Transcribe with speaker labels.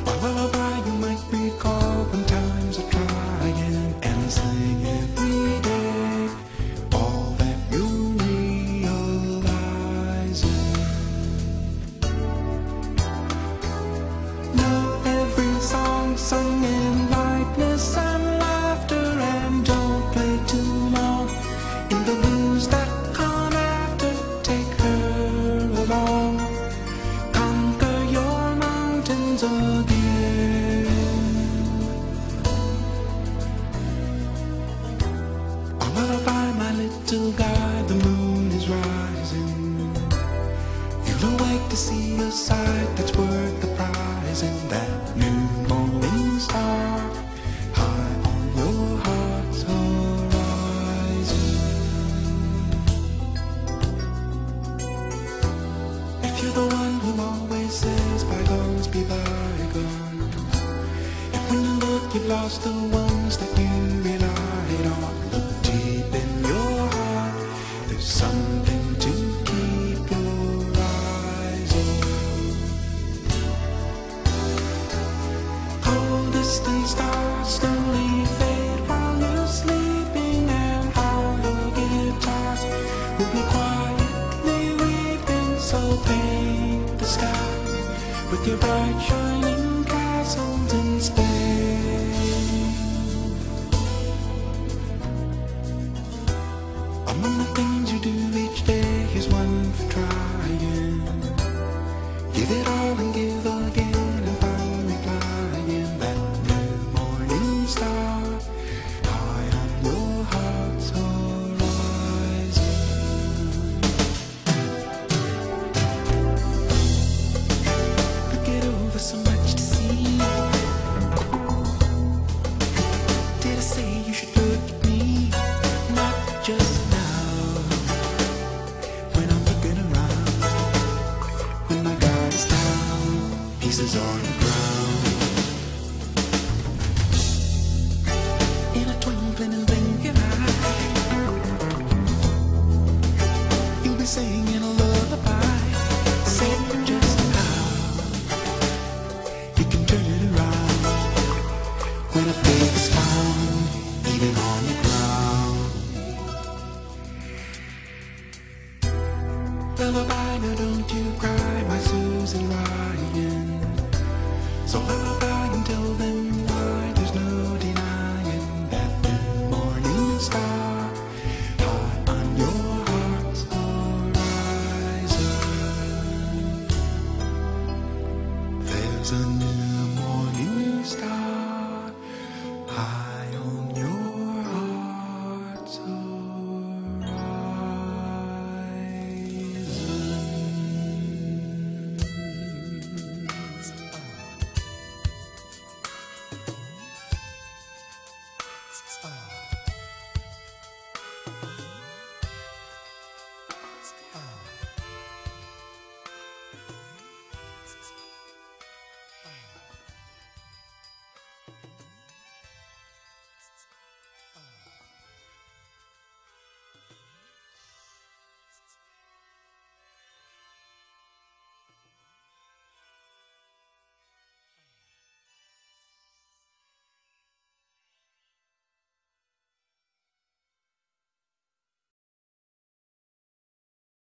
Speaker 1: A lullaby you might recall when times are trying, and sing every day all that you realize. Know every song sung in lightness and laughter, and don't play too long in the blues that come after. Take her along, conquer your mountains again. A lullaby, my little guide, the moon is rising. You'll awake to see a sight that's worth the prize, and that new morning star high on your heart's horizon. If you're the one who always says bygones be bygones, and when you look you've lost the ones that you relied on, look deep in your heart, there's something to keep your eyes on. Cold distant stars slowly fade while you're sleeping, and how your guitars will be quietly weeping. So paint the sky with your bright shining castles in Spain. Among the things you do each day, here's one for trying. Give it all and give again, and find replying. That new morning star high on your heart's horizon. Look it over, so much to see. Did I say you should look at me? Not just now, when I'm looking around, when my guard is down, pieces on the ground. In a twinkling and blinking eye, you'll be singing a lullaby, saying just how you can turn it around when a fake is found, even on the ground. Lullaby, now don't you cry, my Susan Ryan. So lullaby and tell them why there's no denying that new morning star high on your heart's horizon. There's a new morning star high on your heart's horizon.